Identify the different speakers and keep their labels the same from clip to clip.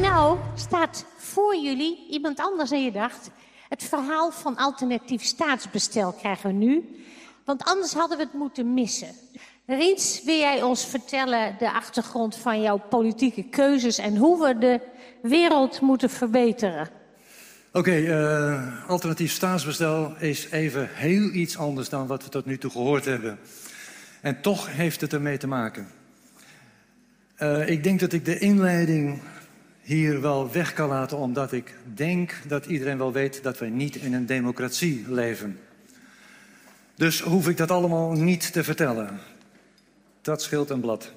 Speaker 1: nou staat voor jullie iemand anders dan je dacht. Het verhaal van alternatief staatsbestel krijgen we nu. Want anders hadden we het moeten missen. Riens, wil jij ons vertellen de achtergrond van jouw politieke keuzes en hoe we de wereld moeten verbeteren?
Speaker 2: Alternatief staatsbestel is even heel iets anders dan wat we tot nu toe gehoord hebben. En toch heeft het ermee te maken. Ik denk dat ik de inleiding hier wel weg kan laten, omdat ik denk dat iedereen wel weet dat wij niet in een democratie leven. Dus hoef ik dat allemaal niet te vertellen. Dat scheelt een blad.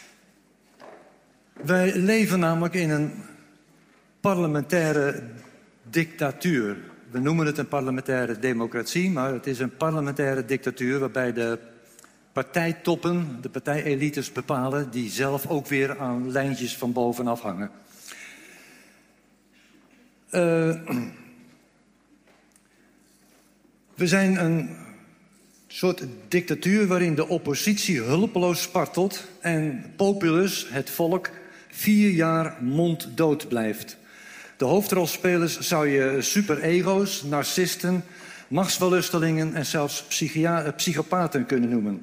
Speaker 2: Wij leven namelijk in een parlementaire dictatuur. We noemen het een parlementaire democratie, maar het is een parlementaire dictatuur waarbij de partijtoppen, de partijelites bepalen, die zelf ook weer aan lijntjes van bovenaf hangen. We zijn een soort dictatuur waarin de oppositie hulpeloos spartelt en populus, het volk, 4 jaar monddood blijft. De hoofdrolspelers zou je superego's, narcisten, machtswellustelingen en zelfs psychopaten kunnen noemen.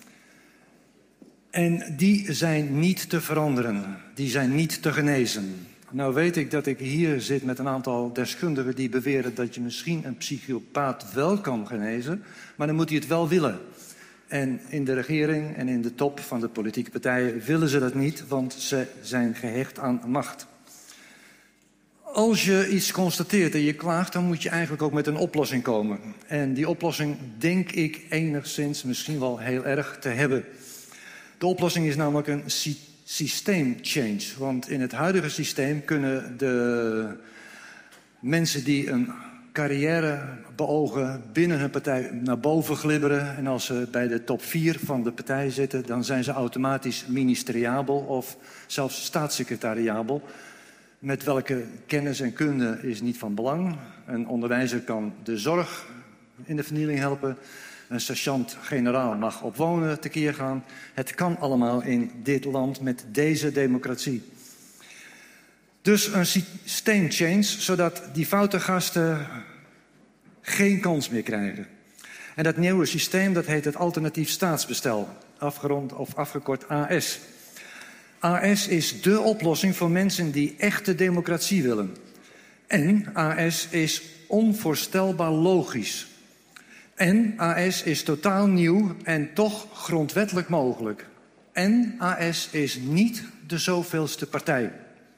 Speaker 2: En die zijn niet te veranderen, die zijn niet te genezen. Nou weet ik dat ik hier zit met een aantal deskundigen die beweren dat je misschien een psychopaat wel kan genezen, maar dan moet hij het wel willen. En in de regering en in de top van de politieke partijen willen ze dat niet, want ze zijn gehecht aan macht. Als je iets constateert en je klaagt, dan moet je eigenlijk ook met een oplossing komen. En die oplossing denk ik enigszins misschien wel heel erg te hebben. De oplossing is namelijk een systeemchange. Want in het huidige systeem kunnen de mensen die een carrière beogen binnen hun partij naar boven glibberen. En als ze bij de top 4 van de partij zitten, dan zijn ze automatisch ministeriabel of zelfs staatssecretariabel. Met welke kennis en kunde is niet van belang. Een onderwijzer kan de zorg in de vernieling helpen. Een sergeant-generaal mag op wonen tekeer gaan. Het kan allemaal in dit land met deze democratie. Dus een systeemchange, zodat die foute gasten geen kans meer krijgen. En dat nieuwe systeem, dat heet het alternatief staatsbestel. Afgerond of afgekort AS. AS is dé oplossing voor mensen die echte democratie willen. En AS is onvoorstelbaar logisch. En AS is totaal nieuw en toch grondwettelijk mogelijk. En AS is niet de zoveelste partij.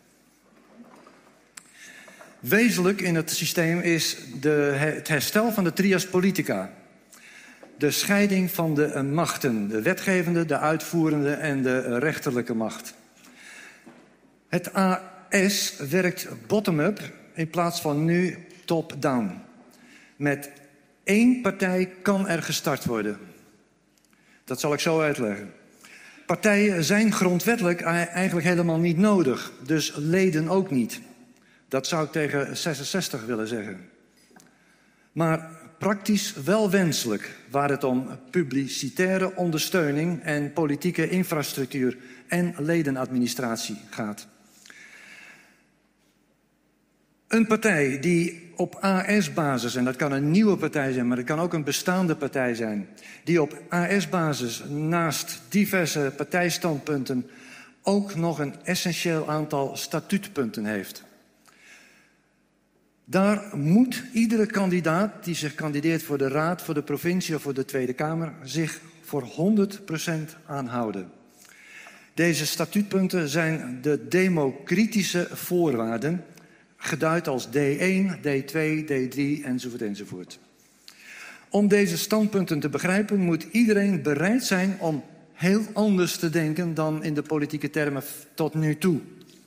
Speaker 2: Wezenlijk in het systeem is het herstel van de trias politica. De scheiding van de machten, de wetgevende, de uitvoerende en de rechterlijke macht. Het AS werkt bottom-up in plaats van nu top-down. Met 1 partij kan er gestart worden. Dat zal ik zo uitleggen. Partijen zijn grondwettelijk eigenlijk helemaal niet nodig, dus leden ook niet. Dat zou ik tegen 66 willen zeggen. Maar praktisch wel wenselijk, waar het om publicitaire ondersteuning en politieke infrastructuur en ledenadministratie gaat. Een partij die op AS-basis, en dat kan een nieuwe partij zijn, maar dat kan ook een bestaande partij zijn, die op AS-basis naast diverse partijstandpunten ook nog een essentieel aantal statuutpunten heeft. Daar moet iedere kandidaat die zich kandideert voor de Raad, voor de provincie of voor de Tweede Kamer zich voor 100% aan houden. Deze statuutpunten zijn de democratische voorwaarden, geduid als D1, D2, D3 enzovoort. Om deze standpunten te begrijpen moet iedereen bereid zijn om heel anders te denken dan in de politieke termen tot nu toe.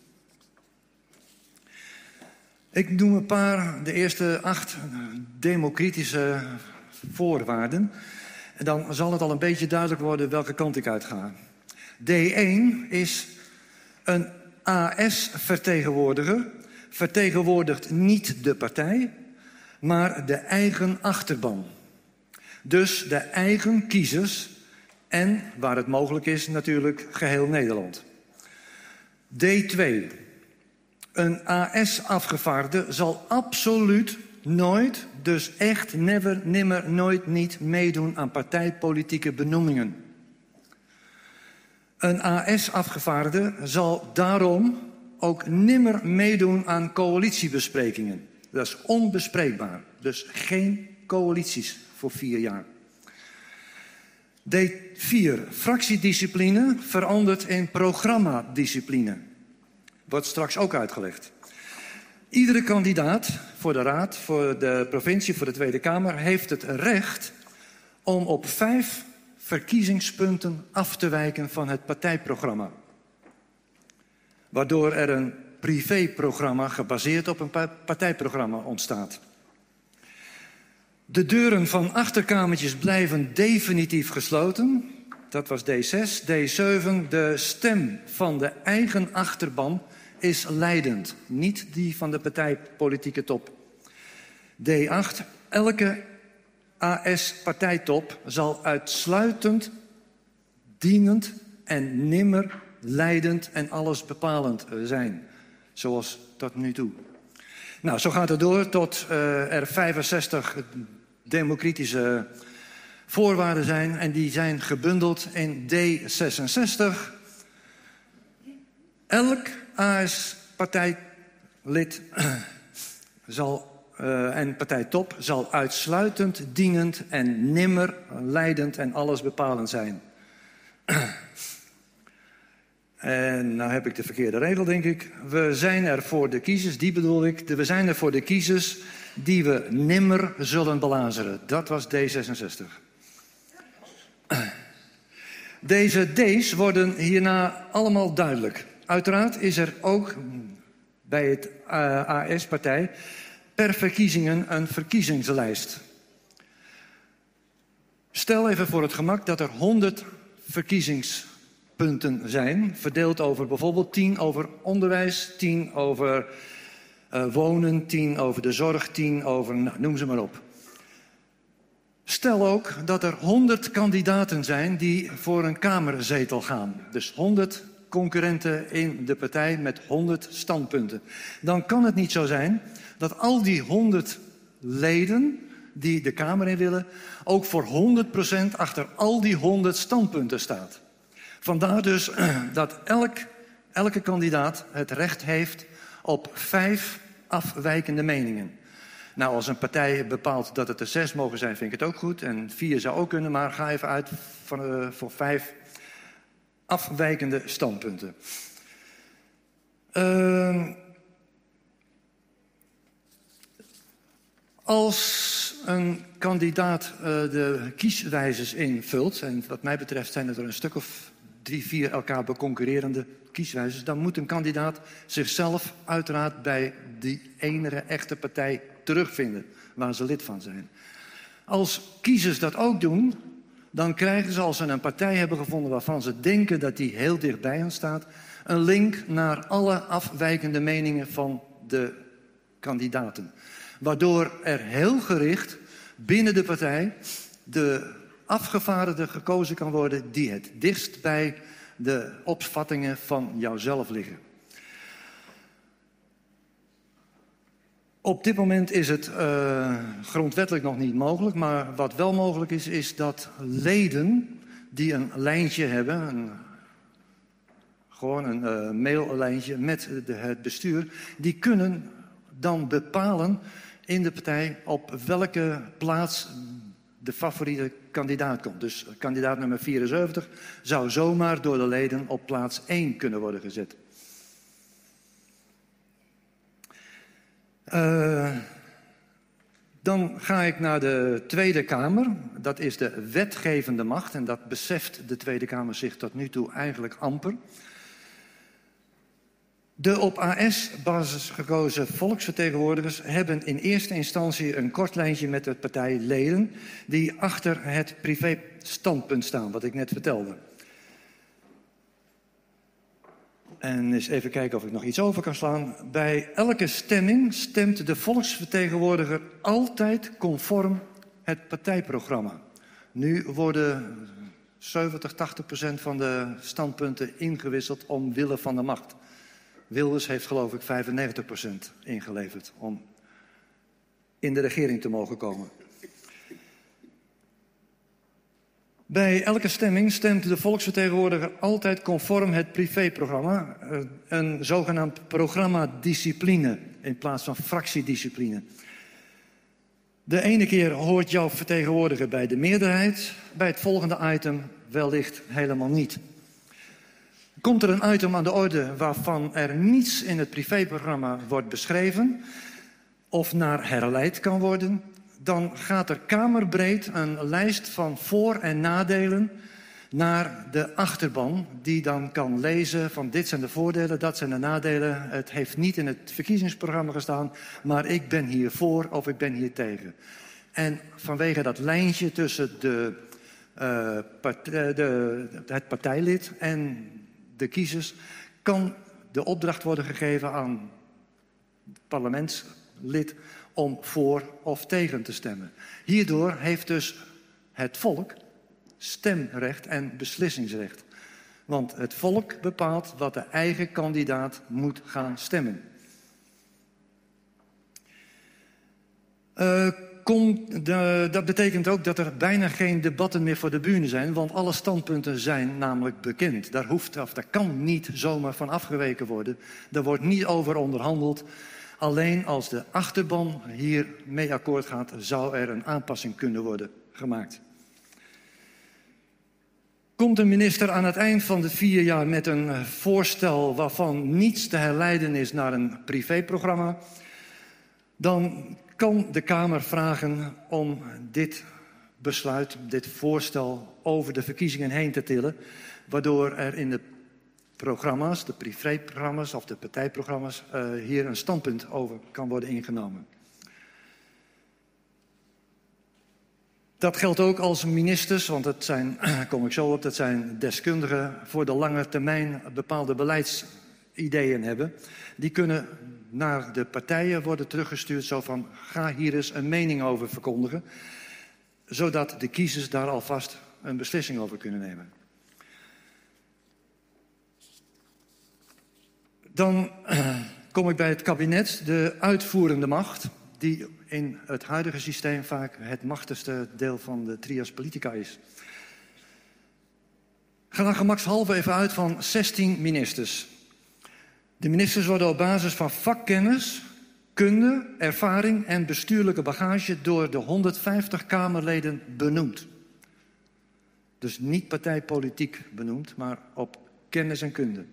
Speaker 2: Ik noem een paar, de eerste 8 democratische voorwaarden. En dan zal het al een beetje duidelijk worden welke kant ik uit ga. D1 is een AS-vertegenwoordiger. Vertegenwoordigt niet de partij, maar de eigen achterban. Dus de eigen kiezers en, waar het mogelijk is, natuurlijk geheel Nederland. D2. Een AS-afgevaardigde zal absoluut nooit, dus echt never, nimmer, nooit niet meedoen aan partijpolitieke benoemingen. Een AS-afgevaardigde zal daarom ook nimmer meedoen aan coalitiebesprekingen. Dat is onbespreekbaar. Dus geen coalities voor 4 jaar. D4. Fractiediscipline verandert in programmadiscipline. Wordt straks ook uitgelegd. Iedere kandidaat voor de Raad, voor de provincie, voor de Tweede Kamer heeft het recht om op 5 verkiezingspunten af te wijken van het partijprogramma. Waardoor er een privéprogramma gebaseerd op een partijprogramma ontstaat. De deuren van achterkamertjes blijven definitief gesloten. Dat was D6. D7. De stem van de eigen achterban is leidend. Niet die van de partijpolitieke top. D8. Elke AS-partijtop zal uitsluitend dienend en nimmer leidend en allesbepalend zijn. Zoals tot nu toe. Nou, zo gaat het door tot er 65 democratische voorwaarden zijn. En die zijn gebundeld in D66. Elk AS-partijlid en partijtop zal uitsluitend dienend en nimmer leidend en allesbepalend zijn. En nou heb ik de verkeerde regel, denk ik. We zijn er voor de kiezers, die bedoel ik. We zijn er voor de kiezers die we nimmer zullen belazeren. Dat was D66. Deze D's worden hierna allemaal duidelijk. Uiteraard is er ook bij het AS-partij per verkiezingen een verkiezingslijst. Stel even voor het gemak dat er 100 verkiezingspunten zijn, verdeeld over bijvoorbeeld 10 over onderwijs, 10 over wonen, 10 over de zorg, 10 over, nou, noem ze maar op. Stel ook dat er 100 kandidaten zijn die voor een kamerzetel gaan. Dus 100 concurrenten in de partij met 100 standpunten. Dan kan het niet zo zijn dat al die 100 leden die de Kamer in willen ook voor 100% achter al die 100 standpunten staat. Vandaar dus dat elke kandidaat het recht heeft op 5 afwijkende meningen. Nou, als een partij bepaalt dat het er 6 mogen zijn, vind ik het ook goed. En 4 zou ook kunnen, maar ga even uit voor 5 afwijkende standpunten. Als een kandidaat de kieswijzes invult, en wat mij betreft zijn het er een stuk of 3, 4 elkaar beconcurrerende kieswijzes, dan moet een kandidaat zichzelf uiteraard bij die enige echte partij terugvinden waar ze lid van zijn. Als kiezers dat ook doen, dan krijgen ze, als ze een partij hebben gevonden waarvan ze denken dat die heel dichtbij hen staat, een link naar alle afwijkende meningen van de kandidaten. Waardoor er heel gericht binnen de partij de afgevaardigde gekozen kan worden die het dichtst bij de opvattingen van jouzelf liggen. Op dit moment is het grondwettelijk nog niet mogelijk, maar wat wel mogelijk is, is dat leden die een lijntje hebben, gewoon een maillijntje met het bestuur, die kunnen dan bepalen in de partij op welke plaats de favoriete kandidaat komt. Dus kandidaat nummer 74 zou zomaar door de leden op plaats 1 kunnen worden gezet. Dan ga ik naar de Tweede Kamer. Dat is de wetgevende macht. En dat beseft de Tweede Kamer zich tot nu toe eigenlijk amper. De op AS-basis gekozen volksvertegenwoordigers hebben in eerste instantie een kort lijntje met de partijleden die achter het privé-standpunt staan, wat ik net vertelde. En eens even kijken of ik nog iets over kan slaan. Bij elke stemming stemt de volksvertegenwoordiger altijd conform het partijprogramma. Nu worden 70-80% van de standpunten ingewisseld omwille van de macht. Wilders heeft geloof ik 95% ingeleverd om in de regering te mogen komen. Bij elke stemming stemt de volksvertegenwoordiger altijd conform het privéprogramma. Een zogenaamd programmadiscipline in plaats van fractiediscipline. De ene keer hoort jouw vertegenwoordiger bij de meerderheid, bij het volgende item wellicht helemaal niet. Komt er een item aan de orde waarvan er niets in het privéprogramma wordt beschreven of naar herleid kan worden, dan gaat er kamerbreed een lijst van voor- en nadelen naar de achterban, die dan kan lezen van dit zijn de voordelen, dat zijn de nadelen. Het heeft niet in het verkiezingsprogramma gestaan, maar ik ben hier voor of ik ben hier tegen. En vanwege dat lijntje tussen het partijlid en de kiezers kan de opdracht worden gegeven aan het parlementslid om voor of tegen te stemmen. Hierdoor heeft dus het volk stemrecht en beslissingsrecht. Want het volk bepaalt wat de eigen kandidaat moet gaan stemmen. Dat betekent ook dat er bijna geen debatten meer voor de bühne zijn, want alle standpunten zijn namelijk bekend. Daar kan niet zomaar van afgeweken worden. Daar wordt niet over onderhandeld. Alleen als de achterban hier mee akkoord gaat, zou er een aanpassing kunnen worden gemaakt. Komt een minister aan het eind van de 4 jaar met een voorstel waarvan niets te herleiden is naar een privéprogramma, dan kan de Kamer vragen om dit besluit, dit voorstel over de verkiezingen heen te tillen, waardoor er in de programma's, de privéprogramma's of de partijprogramma's, hier een standpunt over kan worden ingenomen. Dat geldt ook als ministers, want dat zijn, kom ik zo op, dat zijn deskundigen voor de lange termijn bepaalde beleidsideeën hebben. Die kunnen naar de partijen worden teruggestuurd, zo van ga hier eens een mening over verkondigen, zodat de kiezers daar alvast een beslissing over kunnen nemen. Dan kom ik bij het kabinet, de uitvoerende macht, die in het huidige systeem vaak het machtigste deel van de trias politica is. Ga dan gemakshalve even uit van 16 ministers. De ministers worden op basis van vakkennis, kunde, ervaring en bestuurlijke bagage door de 150 Kamerleden benoemd. Dus niet partijpolitiek benoemd, maar op kennis en kunde.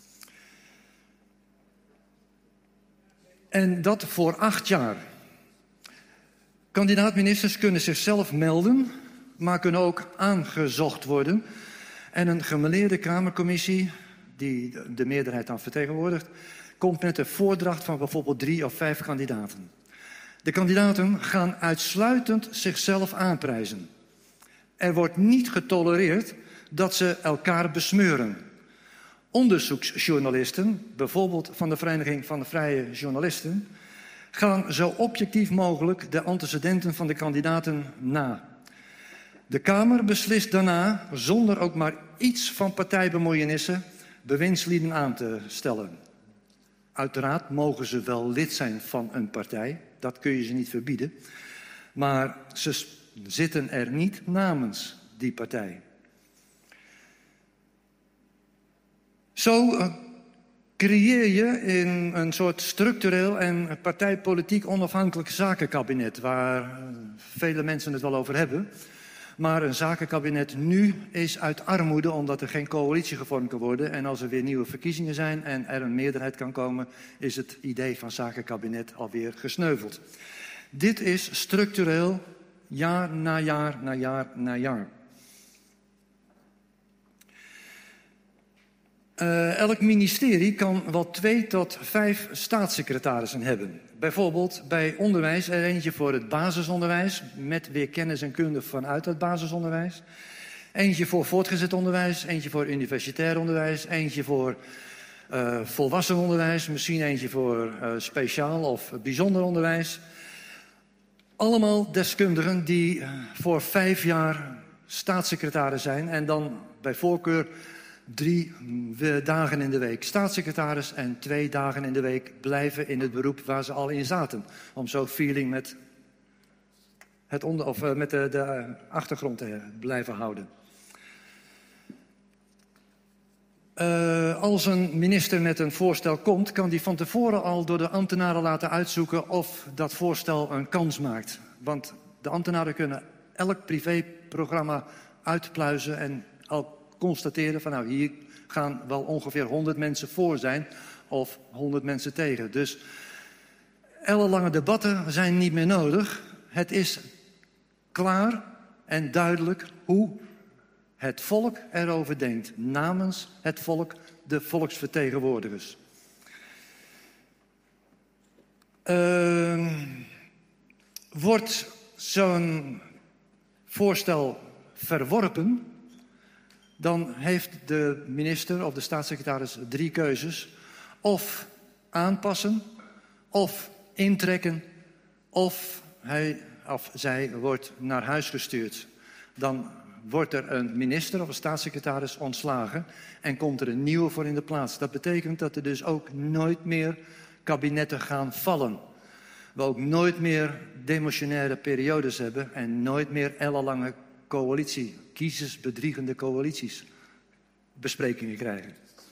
Speaker 2: En dat voor 8 jaar. Kandidaat-ministers kunnen zichzelf melden, maar kunnen ook aangezocht worden. En een gemêleerde Kamercommissie, die de meerderheid dan vertegenwoordigt, komt met de voordracht van bijvoorbeeld 3 of 5 kandidaten. De kandidaten gaan uitsluitend zichzelf aanprijzen. Er wordt niet getolereerd dat ze elkaar besmeuren. Onderzoeksjournalisten, bijvoorbeeld van de Vereniging van de Vrije Journalisten, gaan zo objectief mogelijk de antecedenten van de kandidaten na. De Kamer beslist daarna, zonder ook maar iets van partijbemoeienissen, bewindslieden aan te stellen. Uiteraard mogen ze wel lid zijn van een partij, dat kun je ze niet verbieden. Maar ze zitten er niet namens die partij. Zo creëer je in een soort structureel en partijpolitiek onafhankelijk zakenkabinet, waar vele mensen het wel over hebben. Maar een zakenkabinet nu is uit armoede, omdat er geen coalitie gevormd kan worden. En als er weer nieuwe verkiezingen zijn en er een meerderheid kan komen, is het idee van zakenkabinet alweer gesneuveld. Dit is structureel, jaar na jaar na jaar na jaar. Elk ministerie kan wel 2 tot 5 staatssecretarissen hebben. Bijvoorbeeld bij onderwijs er eentje voor het basisonderwijs, met weer kennis en kunde vanuit het basisonderwijs. Eentje voor voortgezet onderwijs, eentje voor universitair onderwijs, eentje voor volwassen onderwijs, misschien eentje voor speciaal of bijzonder onderwijs. Allemaal deskundigen die voor 5 jaar staatssecretaris zijn en dan bij voorkeur 3 dagen in de week staatssecretaris en 2 dagen in de week blijven in het beroep waar ze al in zaten. Om zo feeling met, de achtergrond te blijven houden. Als een minister met een voorstel komt, kan die van tevoren al door de ambtenaren laten uitzoeken of dat voorstel een kans maakt. Want de ambtenaren kunnen elk privéprogramma uitpluizen en al constateren van nou, hier gaan wel ongeveer 100 mensen voor zijn of 100 mensen tegen. Dus ellenlange debatten zijn niet meer nodig. Het is klaar en duidelijk hoe het volk erover denkt, namens het volk, de volksvertegenwoordigers. Wordt zo'n voorstel verworpen, dan heeft de minister of de staatssecretaris 3 keuzes. Of aanpassen, of intrekken, of hij of zij wordt naar huis gestuurd. Dan wordt er een minister of een staatssecretaris ontslagen en komt er een nieuwe voor in de plaats. Dat betekent dat er dus ook nooit meer kabinetten gaan vallen. We ook nooit meer demissionaire periodes hebben en nooit meer ellenlange kiezersbedriegende coalities besprekingen krijgen.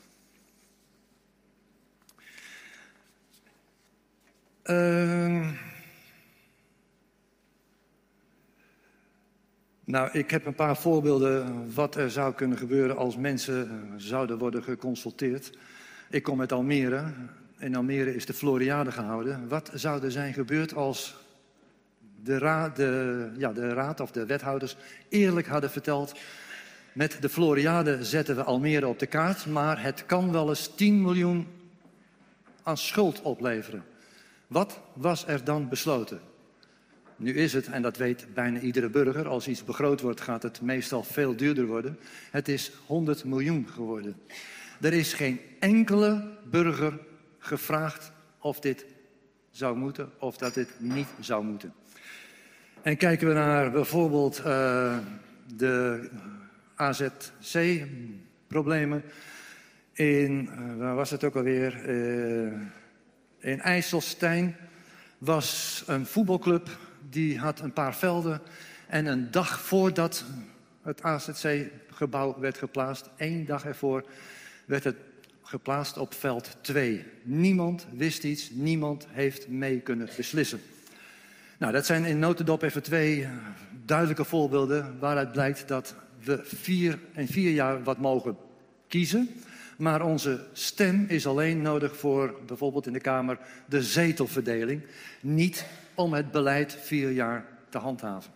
Speaker 2: Nou, ik heb een paar voorbeelden wat er zou kunnen gebeuren als mensen zouden worden geconsulteerd. Ik kom uit Almere. In Almere is de Floriade gehouden. Wat zou er zijn gebeurd als de raad of de wethouders eerlijk hadden verteld: met de Floriade zetten we Almere op de kaart, maar het kan wel eens 10 miljoen aan schuld opleveren. Wat was er dan besloten? Nu is het, en dat weet bijna iedere burger, als iets begroot wordt, gaat het meestal veel duurder worden. Het is 100 miljoen geworden. Er is geen enkele burger gevraagd of dit zou moeten of dat dit niet zou moeten. En kijken we naar bijvoorbeeld de AZC-problemen waar was het ook alweer? In IJsselstein was een voetbalclub, die had een paar velden. En een dag voordat het AZC-gebouw werd geplaatst, 1 dag ervoor, werd het geplaatst op veld 2. Niemand wist iets, niemand heeft mee kunnen beslissen. Nou, dat zijn in notendop even 2 duidelijke voorbeelden waaruit blijkt dat we in 4 jaar wat mogen kiezen. Maar onze stem is alleen nodig voor bijvoorbeeld in de Kamer de zetelverdeling. Niet om het beleid 4 jaar te handhaven.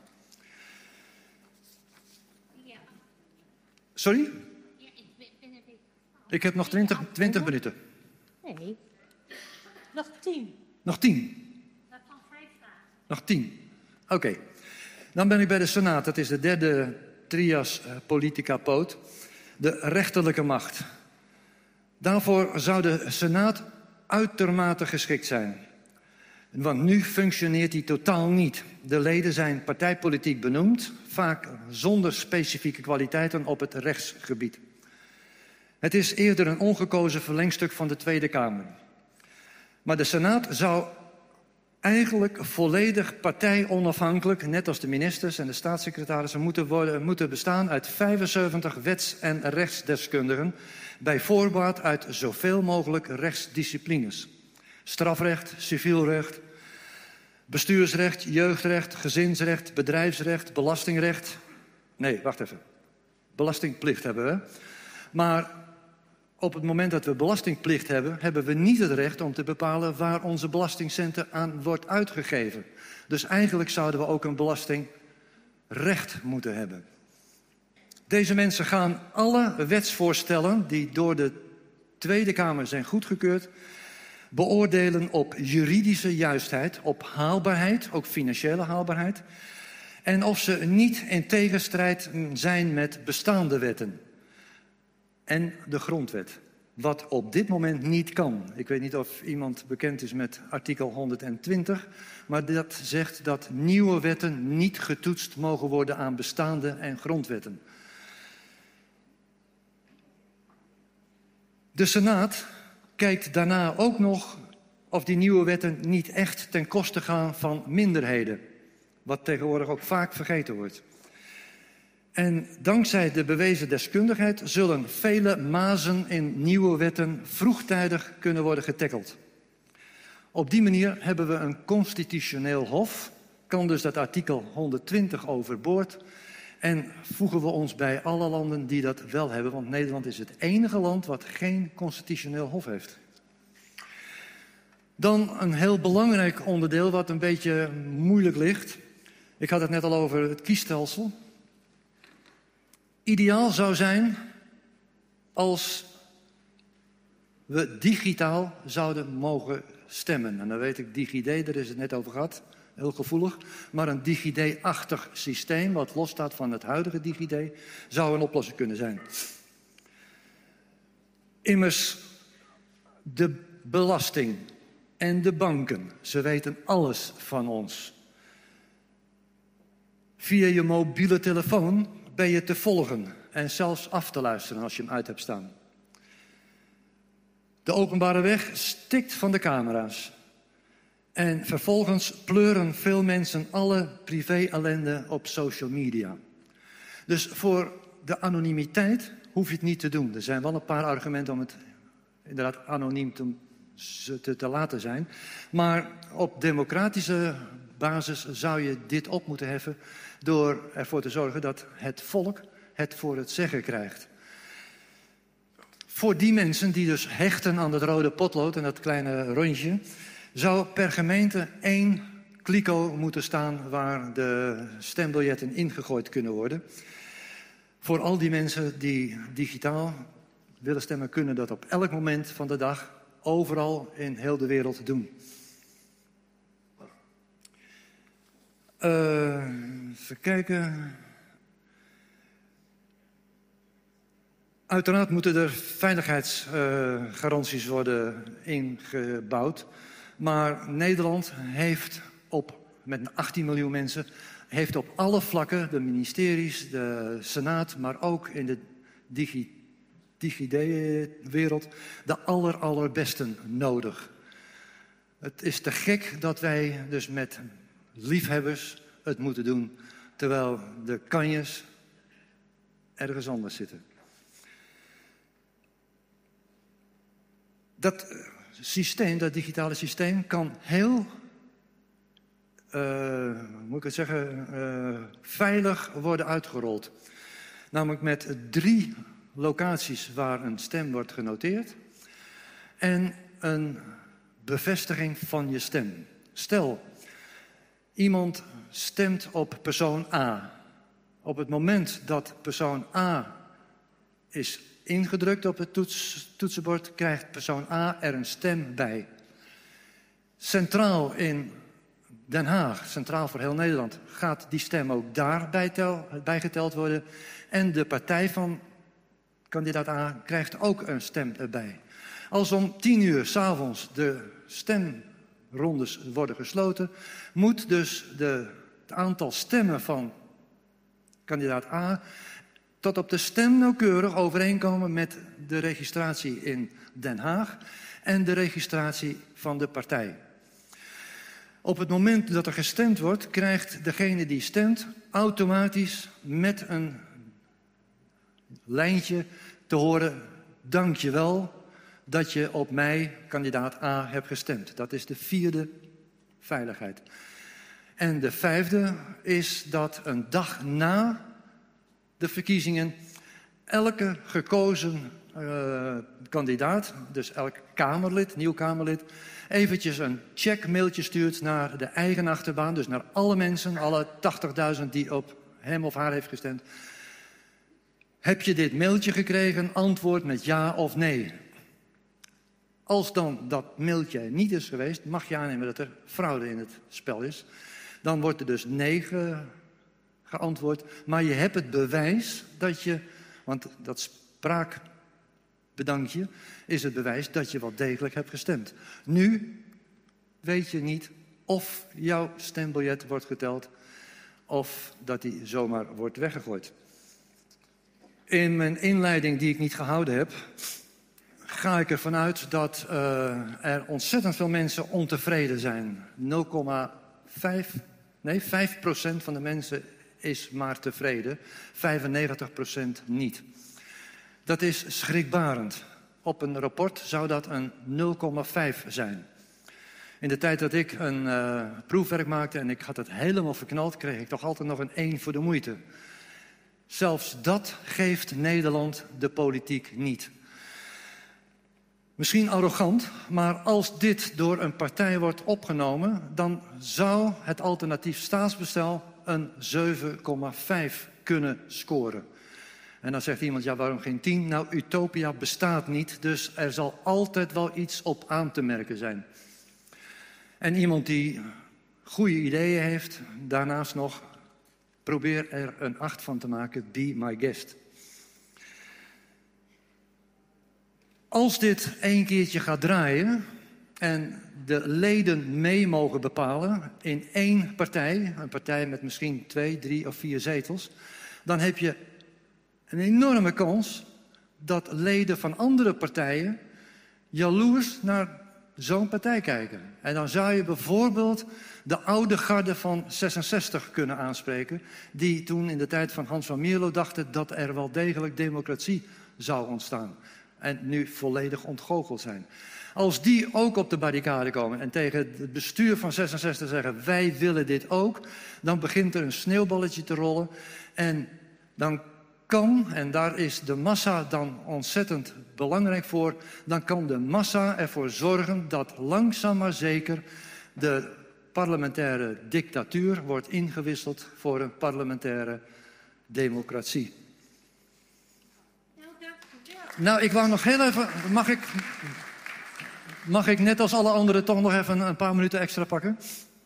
Speaker 1: Ja.
Speaker 2: Sorry?
Speaker 1: Ja, ik ben een beetje...
Speaker 2: Ik heb nog 20 minuten.
Speaker 1: Nee, nog 10.
Speaker 2: Nog 10?
Speaker 1: Dat kan 5 vragen.
Speaker 2: Nog 10. Oké. Dan ben ik bij de Senaat. Dat is de derde trias politica poot. De rechterlijke macht. Daarvoor zou de Senaat uitermate geschikt zijn. Want nu functioneert die totaal niet. De leden zijn partijpolitiek benoemd, vaak zonder specifieke kwaliteiten op het rechtsgebied. Het is eerder een ongekozen verlengstuk van de Tweede Kamer. Maar de Senaat zou eigenlijk volledig partijonafhankelijk, net als de ministers en de staatssecretarissen, moeten bestaan uit 75 wets- en rechtsdeskundigen, bij voorbaat uit zoveel mogelijk rechtsdisciplines. Strafrecht, civielrecht, bestuursrecht, jeugdrecht, gezinsrecht, bedrijfsrecht, belastingrecht. Nee, wacht even. Belastingplicht hebben we. Maar op het moment dat we belastingplicht hebben, hebben we niet het recht om te bepalen waar onze belastingcenten aan wordt uitgegeven. Dus eigenlijk zouden we ook een belastingrecht moeten hebben. Deze mensen gaan alle wetsvoorstellen die door de Tweede Kamer zijn goedgekeurd beoordelen op juridische juistheid, op haalbaarheid, ook financiële haalbaarheid, en of ze niet in tegenstrijd zijn met bestaande wetten en de grondwet. Wat op dit moment niet kan. Ik weet niet of iemand bekend is met artikel 120, maar dat zegt dat nieuwe wetten niet getoetst mogen worden aan bestaande en grondwetten. De Senaat kijkt daarna ook nog of die nieuwe wetten niet echt ten koste gaan van minderheden. Wat tegenwoordig ook vaak vergeten wordt. En dankzij de bewezen deskundigheid zullen vele mazen in nieuwe wetten vroegtijdig kunnen worden getackeld. Op die manier hebben we een constitutioneel hof, kan dus dat artikel 120 overboord en voegen we ons bij alle landen die dat wel hebben, want Nederland is het enige land wat geen constitutioneel hof heeft. Dan een heel belangrijk onderdeel wat een beetje moeilijk ligt. Ik had het net al over het kiesstelsel. Ideaal zou zijn als we digitaal zouden mogen stemmen. En dan weet ik, DigiD, daar is het net over gehad, heel gevoelig. Maar een DigiD-achtig systeem, wat losstaat van het huidige DigiD, zou een oplossing kunnen zijn. Immers, de belasting en de banken, ze weten alles van ons. Via je mobiele telefoon ben je te volgen en zelfs af te luisteren als je hem uit hebt staan. De openbare weg stikt van de camera's. En vervolgens pleuren veel mensen alle privé-ellende op social media. Dus voor de anonimiteit hoef je het niet te doen. Er zijn wel een paar argumenten om het inderdaad anoniem te laten zijn. Maar op democratische basis zou je dit op moeten heffen door ervoor te zorgen dat het volk het voor het zeggen krijgt. Voor die mensen die dus hechten aan het rode potlood en dat kleine rondje, zou per gemeente 1 kliko moeten staan waar de stembiljetten ingegooid kunnen worden. Voor al die mensen die digitaal willen stemmen, kunnen dat op elk moment van de dag overal in heel de wereld doen. Even kijken. Uiteraard moeten er veiligheidsgaranties worden ingebouwd. Maar Nederland heeft met 18 miljoen mensen, heeft op alle vlakken, de ministeries, de Senaat, maar ook in de DigiD-wereld, de allerbesten nodig. Het is te gek dat wij dus met liefhebbers het moeten doen, terwijl de kanjes ergens anders zitten. Dat systeem, dat digitale systeem, kan heel, veilig worden uitgerold. Namelijk met 3 locaties waar een stem wordt genoteerd en een bevestiging van je stem. Stel, iemand stemt op persoon A. Op het moment dat persoon A is ingedrukt op het toetsenbord, krijgt persoon A er een stem bij. Centraal in Den Haag, centraal voor heel Nederland, gaat die stem ook daar bijgeteld worden. En de partij van kandidaat A krijgt ook een stem erbij. Als om 10:00 s'avonds de stemrondes worden gesloten, moet dus het aantal stemmen van kandidaat A tot op de stem nauwkeurig overeenkomen met de registratie in Den Haag en de registratie van de partij. Op het moment dat er gestemd wordt, krijgt degene die stemt automatisch met een lijntje te horen: dank je wel dat je op mij, kandidaat A, hebt gestemd. Dat is de 4e veiligheid. En de 5e is dat een dag na de verkiezingen elke gekozen kandidaat, dus elk Kamerlid, nieuw Kamerlid, eventjes een checkmailtje stuurt naar de eigen achterban, dus naar alle mensen, alle 80.000 die op hem of haar heeft gestemd. Heb je dit mailtje gekregen? Antwoord met ja of nee. Als dan dat mailtje niet is geweest, mag je aannemen dat er fraude in het spel is. Dan wordt er dus nee geantwoord, maar je hebt het bewijs dat je, want dat spraakbedankje is het bewijs dat je wel degelijk hebt gestemd. Nu weet je niet of jouw stembiljet wordt geteld of dat die zomaar wordt weggegooid. In mijn inleiding die ik niet gehouden heb, ga ik ervan uit dat er ontzettend veel mensen ontevreden zijn. 5% van de mensen is maar tevreden, 95% niet. Dat is schrikbarend. Op een rapport zou dat een 0,5 zijn. In de tijd dat ik een proefwerk maakte en ik had het helemaal verknald, kreeg ik toch altijd nog een 1 voor de moeite. Zelfs dat geeft Nederland de politiek niet. Misschien arrogant, maar als dit door een partij wordt opgenomen, dan zou het alternatief staatsbestel een 7,5 kunnen scoren. En dan zegt iemand, ja, waarom geen 10? Nou, utopia bestaat niet, dus er zal altijd wel iets op aan te merken zijn. En iemand die goede ideeën heeft, daarnaast nog, probeer er een 8 van te maken, be my guest. Als dit een keertje gaat draaien en de leden mee mogen bepalen in één partij, een partij met misschien 2, 3 of 4 zetels, dan heb je een enorme kans dat leden van andere partijen jaloers naar zo'n partij kijken. En dan zou je bijvoorbeeld de oude garde van 66 kunnen aanspreken, die toen in de tijd van Hans van Mierlo dachten dat er wel degelijk democratie zou ontstaan. En nu volledig ontgoocheld zijn. Als die ook op de barricade komen en tegen het bestuur van 66 zeggen, wij willen dit ook, dan begint er een sneeuwballetje te rollen. En dan kan, en daar is de massa dan ontzettend belangrijk voor, dan kan de massa ervoor zorgen dat langzaam maar zeker de parlementaire dictatuur wordt ingewisseld voor een parlementaire democratie. Nou, ik wou nog heel even, mag ik net als alle anderen toch nog even een paar minuten extra pakken?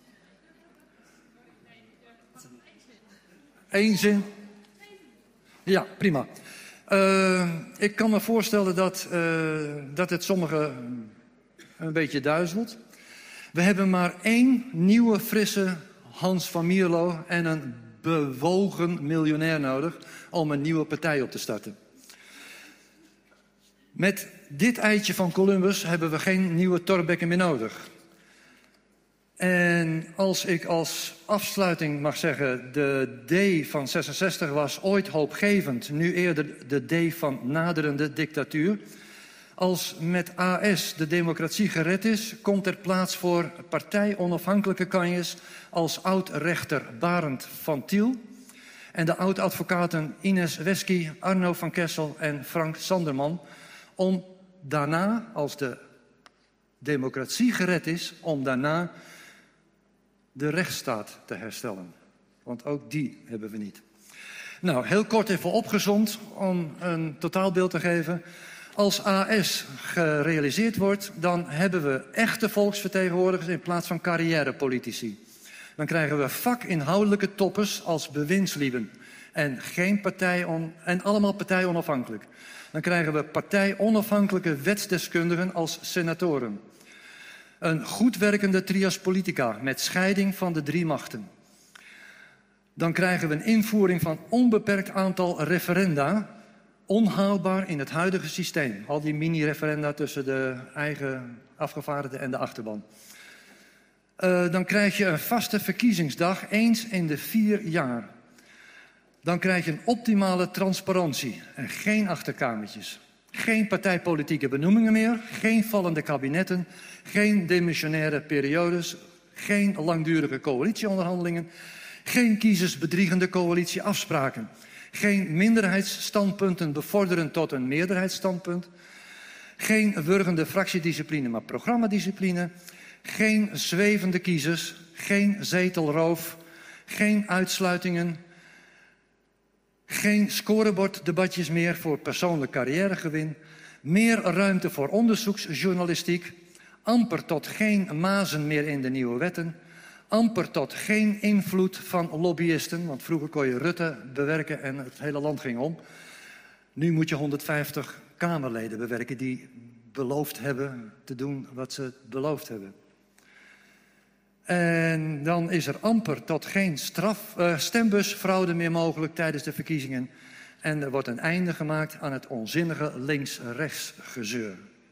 Speaker 2: 1 zin? Ja, prima. Ik kan me voorstellen dat het sommigen een beetje duizelt. We hebben maar 1 nieuwe, frisse Hans van Mierlo en een bewogen miljonair nodig om een nieuwe partij op te starten. Met dit eitje van Columbus hebben we geen nieuwe Thorbecke meer nodig. En als ik als afsluiting mag zeggen, de D van 66 was ooit hoopgevend, nu eerder de D van naderende dictatuur. Als met AS de democratie gered is, komt er plaats voor partij-onafhankelijke kanjes als oud-rechter Barend van Tiel en de oud-advocaten Ines Wesky, Arno van Kessel en Frank Sanderman, om daarna, als de democratie gered is, om daarna de rechtsstaat te herstellen. Want ook die hebben we niet. Nou, heel kort even opgezond om een totaalbeeld te geven. Als AS gerealiseerd wordt, dan hebben we echte volksvertegenwoordigers in plaats van carrièrepolitici. Dan krijgen we vakinhoudelijke toppers als bewindslieden en allemaal partij-onafhankelijk. Dan krijgen we partij-onafhankelijke wetsdeskundigen als senatoren. Een goed werkende trias politica met scheiding van de 3 machten. Dan krijgen we een invoering van onbeperkt aantal referenda, onhaalbaar in het huidige systeem. Al die mini-referenda tussen de eigen afgevaardigden en de achterban. Dan krijg je een vaste verkiezingsdag eens in de 4 jaar. Dan krijg je een optimale transparantie en geen achterkamertjes. Geen partijpolitieke benoemingen meer, geen vallende kabinetten, geen demissionaire periodes, geen langdurige coalitieonderhandelingen, geen kiezersbedriegende coalitieafspraken, geen minderheidsstandpunten bevorderen tot een meerderheidsstandpunt, geen wurgende fractiediscipline, maar programmadiscipline, geen zwevende kiezers, geen zetelroof, geen uitsluitingen, geen scoreborddebatjes meer voor persoonlijk carrièregewin, meer ruimte voor onderzoeksjournalistiek, amper tot geen mazen meer in de nieuwe wetten, amper tot geen invloed van lobbyisten, want vroeger kon je Rutte bewerken en het hele land ging om. Nu moet je 150 Kamerleden bewerken die beloofd hebben te doen wat ze beloofd hebben. En dan is er amper tot geen stembusfraude meer mogelijk tijdens de verkiezingen. En er wordt een einde gemaakt aan het onzinnige links-rechts gezeur.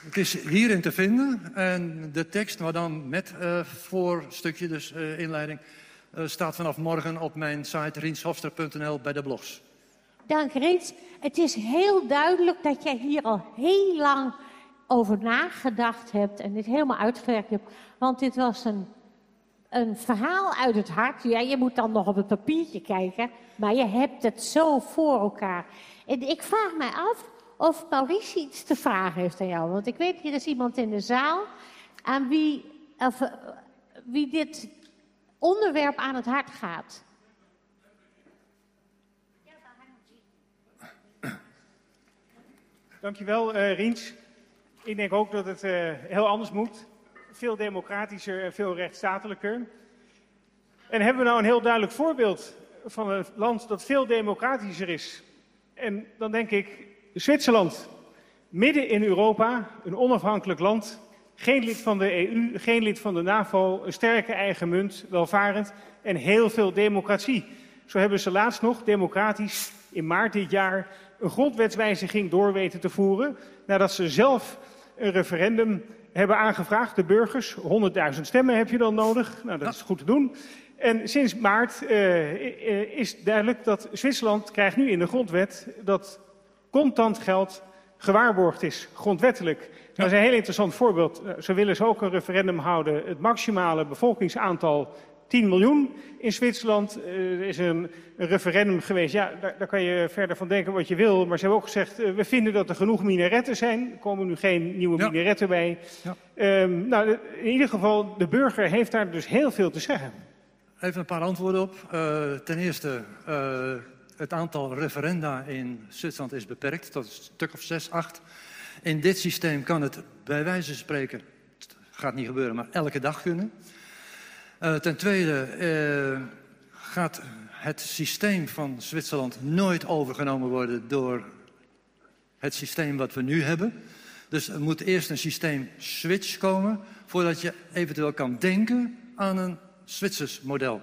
Speaker 2: Het is hierin te vinden. En de tekst, maar dan met voorstukje, dus inleiding, staat vanaf morgen op mijn site rienshofster.nl bij de blogs.
Speaker 1: Dank Rins. Het is heel duidelijk dat jij hier al heel lang over nagedacht hebt en dit helemaal uitgewerkt hebt. Want dit was een verhaal uit het hart. Ja, je moet dan nog op het papiertje kijken, maar je hebt het zo voor elkaar. En ik vraag mij af of Maurice iets te vragen heeft aan jou. Want ik weet, hier is iemand in de zaal aan wie dit onderwerp aan het hart gaat.
Speaker 3: Dankjewel, Riens. Ik denk ook dat het heel anders moet. Veel democratischer en veel rechtsstatelijker. En hebben we nou een heel duidelijk voorbeeld van een land dat veel democratischer is. En dan denk ik, Zwitserland, midden in Europa, een onafhankelijk land. Geen lid van de EU, geen lid van de NAVO, een sterke eigen munt, welvarend en heel veel democratie. Zo hebben ze laatst nog democratisch in maart dit jaar een grondwetswijziging door weten te voeren. Nadat ze zelf een referendum hebben aangevraagd, de burgers. 100.000 stemmen heb je dan nodig. Nou, dat is goed te doen. En sinds maart is duidelijk dat Zwitserland krijgt nu in de grondwet dat contant geld gewaarborgd is, grondwettelijk. Dat is een heel interessant voorbeeld. Zo willen ze ook een referendum houden. Het maximale bevolkingsaantal 10 miljoen in Zwitserland. Er is een referendum geweest. Ja, daar kan je verder van denken wat je wil. Maar ze hebben ook gezegd, we vinden dat er genoeg minaretten zijn. Er komen nu geen nieuwe minaretten bij. Ja. Nou, in ieder geval, de burger heeft daar dus heel veel te zeggen.
Speaker 2: Even een paar antwoorden op. Ten eerste, het aantal referenda in Zwitserland is beperkt tot een stuk of 6, 8. In dit systeem kan het bij wijze van spreken, het gaat niet gebeuren, maar elke dag kunnen. Ten tweede gaat het systeem van Zwitserland nooit overgenomen worden door het systeem wat we nu hebben. Dus er moet eerst een systeem switch komen voordat je eventueel kan denken aan een Zwitsers model.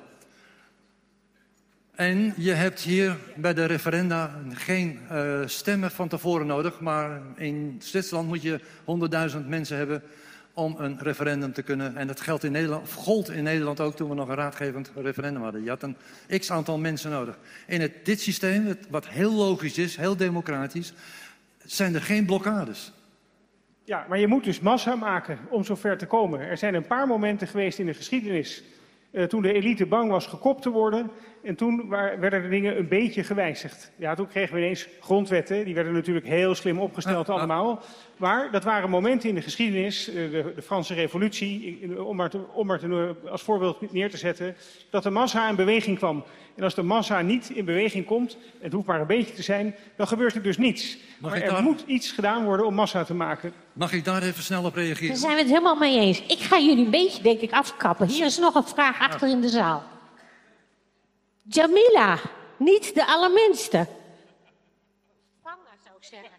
Speaker 2: En je hebt hier bij de referenda geen stemmen van tevoren nodig, maar in Zwitserland moet je 100.000 mensen hebben om een referendum te kunnen. En dat geldt in Nederland, of gold in Nederland ook toen we nog een raadgevend referendum hadden. Je had een x-aantal mensen nodig. In dit systeem, wat heel logisch is, heel democratisch, zijn er geen blokkades.
Speaker 3: Ja, maar je moet dus massa maken om zover te komen. Er zijn een paar momenten geweest in de geschiedenis toen de elite bang was gekopt te worden. En toen werden de dingen een beetje gewijzigd. Ja, toen kregen we ineens grondwetten. Die werden natuurlijk heel slim opgesteld allemaal. Maar dat waren momenten in de geschiedenis, de Franse revolutie, om maar als voorbeeld neer te zetten, dat de massa in beweging kwam. En als de massa niet in beweging komt, het hoeft maar een beetje te zijn, dan gebeurt er dus niets. Maar er moet iets gedaan worden om massa te maken.
Speaker 2: Mag ik daar even snel op reageren?
Speaker 1: Daar zijn we het helemaal mee eens. Ik ga jullie een beetje, denk ik, afkappen. Hier is nog een vraag achter in de zaal. Jamila, niet de allerminste. Panna zou ik zeggen.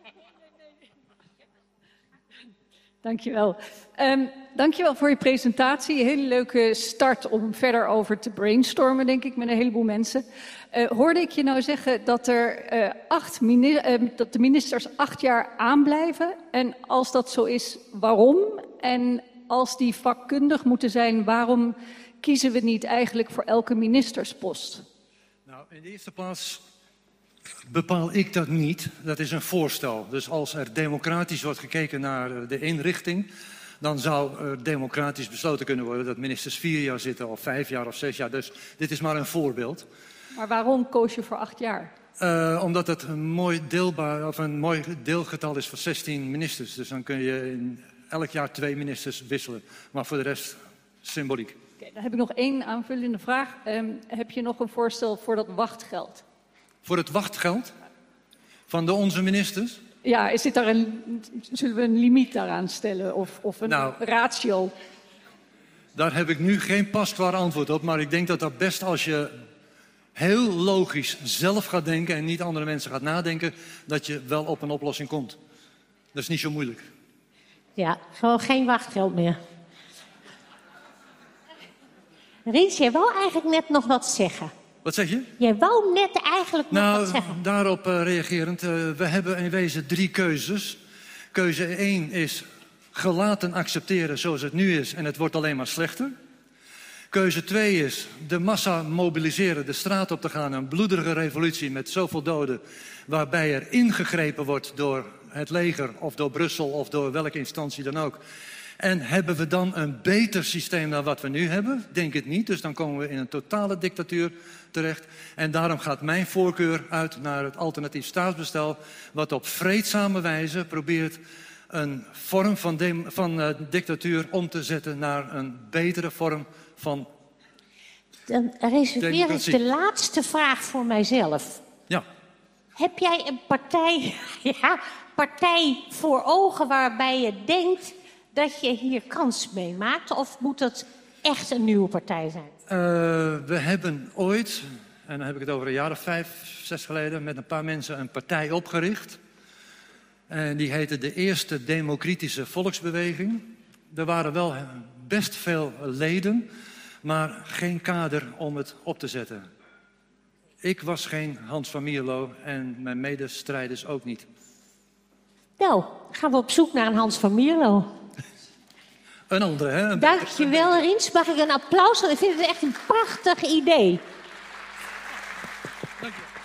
Speaker 4: Dankjewel. Dankjewel voor je presentatie. Een hele leuke start om verder over te brainstormen, denk ik, met een heleboel mensen. Hoorde ik je nou zeggen dat dat de ministers 8 jaar aanblijven? En als dat zo is, waarom? En als die vakkundig moeten zijn, waarom kiezen we niet eigenlijk voor elke ministerspost?
Speaker 2: Nou, in de eerste plaats bepaal ik dat niet. Dat is een voorstel. Dus als er democratisch wordt gekeken naar de inrichting, dan zou er democratisch besloten kunnen worden dat ministers 4 jaar zitten, of 5 jaar of 6 jaar. Dus dit is maar een voorbeeld.
Speaker 4: Maar waarom koos je voor 8 jaar?
Speaker 2: Omdat het een mooi deelgetal is voor 16 ministers. Dus dan kun je in elk jaar 2 ministers wisselen. Maar voor de rest symboliek.
Speaker 4: Okay, dan heb ik nog 1 aanvullende vraag. Heb je nog een voorstel voor dat wachtgeld?
Speaker 2: Voor het wachtgeld van onze ministers?
Speaker 4: Ja, zullen we een limiet daaraan stellen of een ratio?
Speaker 2: Daar heb ik nu geen pasklaar antwoord op. Maar ik denk dat best als je heel logisch zelf gaat denken en niet andere mensen gaat nadenken, dat je wel op een oplossing komt. Dat is niet zo moeilijk.
Speaker 1: Ja, gewoon geen wachtgeld meer. Riens, jij wou eigenlijk net nog wat zeggen.
Speaker 2: Wat zeg je?
Speaker 1: Jij wou net eigenlijk nog wat zeggen.
Speaker 2: Daarop reagerend. We hebben in wezen 3 keuzes. Keuze 1 is gelaten accepteren zoals het nu is en het wordt alleen maar slechter. Keuze 2 is de massa mobiliseren, de straat op te gaan. Een bloedige revolutie met zoveel doden, waarbij er ingegrepen wordt door het leger of door Brussel of door welke instantie dan ook. En hebben we dan een beter systeem dan wat we nu hebben? Denk het niet, dus dan komen we in een totale dictatuur terecht. En daarom gaat mijn voorkeur uit naar het alternatief staatsbestel, wat op vreedzame wijze probeert een vorm van dictatuur om te zetten naar een betere vorm van
Speaker 1: Dan reserveer ik
Speaker 2: democratie.
Speaker 1: de laatste vraag voor mijzelf.
Speaker 2: Ja.
Speaker 1: Heb jij een partij voor ogen waarbij je denkt dat je hier kans mee maakt? Of moet het echt een nieuwe partij zijn?
Speaker 2: We hebben ooit, en dan heb ik het over een jaar of 5, 6 geleden, met een paar mensen een partij opgericht. En die heette de Eerste Democratische Volksbeweging. Er waren wel best veel leden, maar geen kader om het op te zetten. Ik was geen Hans van Mierlo en mijn medestrijders ook niet.
Speaker 1: Nou, gaan we op zoek naar een Hans van Mierlo.
Speaker 2: Een andere, hè?
Speaker 1: Dankjewel, Rins. Mag ik een applaus? Ik vind het echt een prachtig idee.
Speaker 2: Dank je.